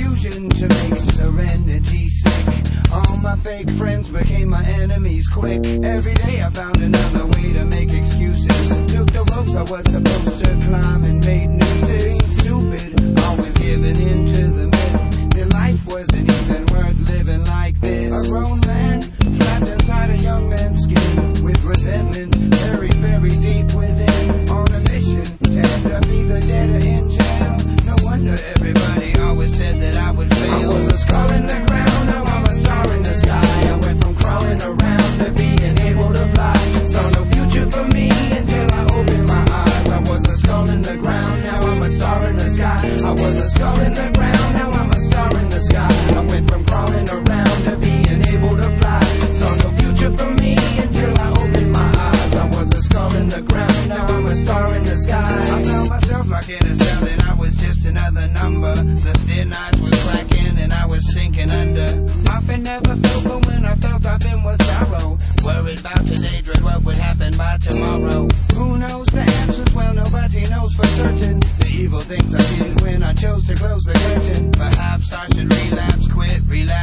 confusion to make serenity sick. All my fake friends became my enemies quick. Every day I found another way to make excuses. Took the ropes I was supposed to climb and made nooses. Being stupid, always giving in to the myth that life wasn't even worth living like this. A grown man trapped inside a young man's skin, with resentment buried very deep within. On a mission to end up either dead or in jail. No wonder everybody always said that I would fail. I was a skull in the ground, now I'm a star in the sky. I went from crawling around to being able to fly. Saw no future for me until I opened my eyes. I was a skull in the ground, now I'm a star in the sky. I was a skull in the ground, now I'm a star in the sky. I went from crawling around to being able to fly. Saw no future for me until I opened my eyes. I was a skull in the ground, now I'm a star in the sky. I found myself like in a cell and I was just another number. The thin eyes was cracking and I was sinking under. Often never felt, but when I felt I've been was sorrow. Worried about today, dread what would happen by tomorrow. Who knows the answers? Well, nobody knows for certain. The evil things I did when I chose to close the curtain. Perhaps I should relapse, quit,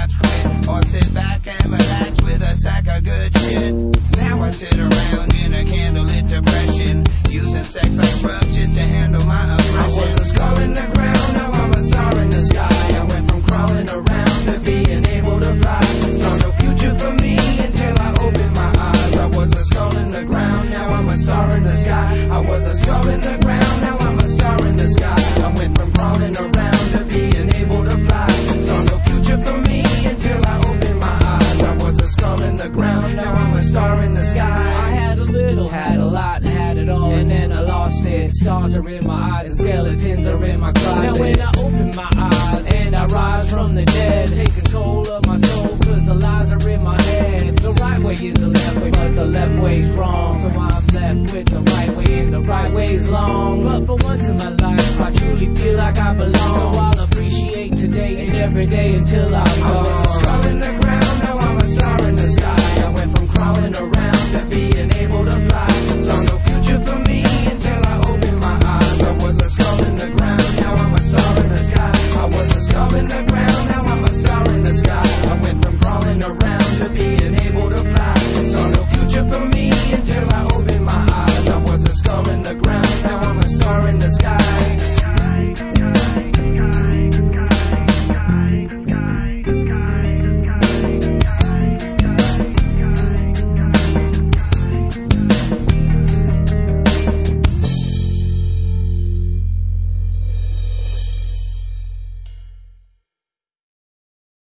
or sit back and relax with a sack of good shit. Now I sit around in a candlelit depression, using sex like drugs just to handle my oppression. I was a skull in the ground, now I'm a star in the sky. I went from crawling around to being able to fly. Saw no future for me until I opened my eyes. I was a skull in the ground, now I'm a star in the sky. I was a skull in the ground, now I'm a star in the sky. I went from crawling around to being able to fly. Saw no future for me until I opened my eyes. I was a skull in the ground, now I'm a star in the sky. I had a little, had a lot, had it all, and then I lost it. Stars are in my eyes and skeletons are in my closet. Now when I open my eyes and I rise from the dead, take control of my soul, cause the lies are in my head. The right way is the left way, but the left way's wrong. So I'm left with the right way and the right way's long. But for once in my life, I truly feel like I belong. So I'll appreciate today and every day until I'm gone. I was a skull in the ground.